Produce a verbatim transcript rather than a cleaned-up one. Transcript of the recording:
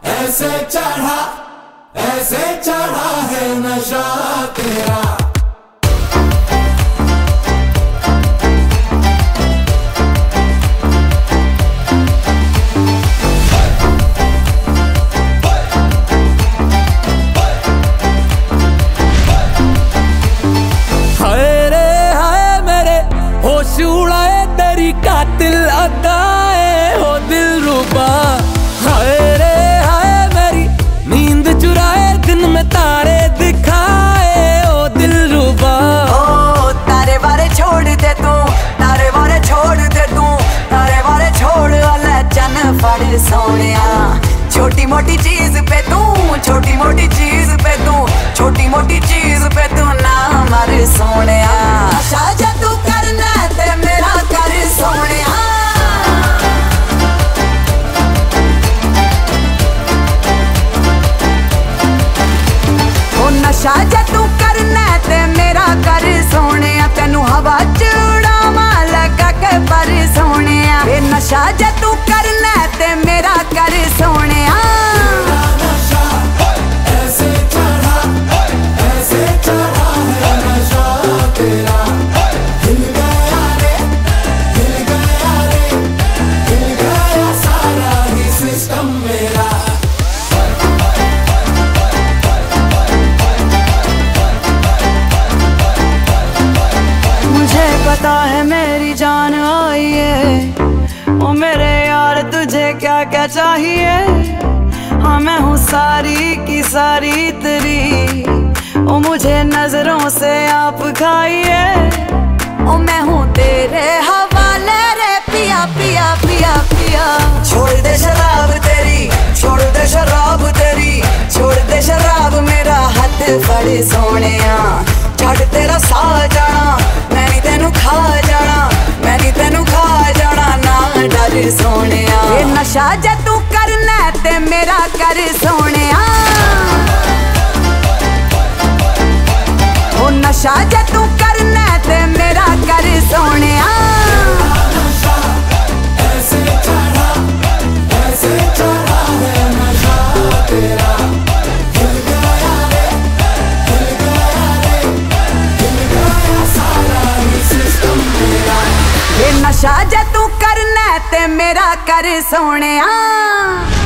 ऐसे चढ़ा ऐसे चढ़ा है नशा तेरा। हाय रे हाय मेरे होश उड़ाए तेरी कातिल अदाए हो दिल रुबा। हाय रे हाय मेरी नींद चुराए दिन में तारे दिखाए ओ दिल रुबा। ओ तारे बारे छोड़ दे तू, तारे बारे छोड़ दे तू, तारे बारे छोड़ वाला चन फड़ सोनिया। छोटी मोटी चीज पे तू, छोटी मोटी चीज पे तू, छोटी मोटी चीज पे तू ना मर सोनिया। शाजा तू करना ते मेरा कर सोनिया। ओ नशा जा तू करना ते मेरा कर सोनिया। तेनू हवा च उड़ावा लगा के पर सोनिया। ए नशा जा तू करना ते मेरा कर सोनिया। ऐसे चढ़ा ऐसे चढ़ा है नशा तेरा। हिल गया रे हिल गया रे हिल गया सारा ही सिस्टम मेरा। मुझे पता है मेरी जान आई है, ओ मेरे यार तुझे क्या क्या चाहिए। हाँ मैं हूँ सारी की सारी तेरी, ओ मुझे नजरों से आप खाइए। ओ मैं हूँ तेरे हवाले रे पिया पिया पिया पिया। छोड़ दे शराब तेरी, छोड़ दे शराब तेरी, छोड़ दे शराब मेरा हाथ फड़ सोनिया। छड़ तेरा सा जाना मैं नी तेनू खा जाना, मैं नी तेनू खा जाना ना डर सोनिया। ये नशा जे तू करना ते मेरा कर सोनिया। ओ नशा जे तू करना ते मेरा कर सोनिया। ऐसे चढ़ा ऐसे चढ़ा है नशा तेरा। हिल गया रे हिल गया रे हिल गया सारा ही सिस्टम मेरा। ये नशा जे तू करना ते मेरा कर सोनिया।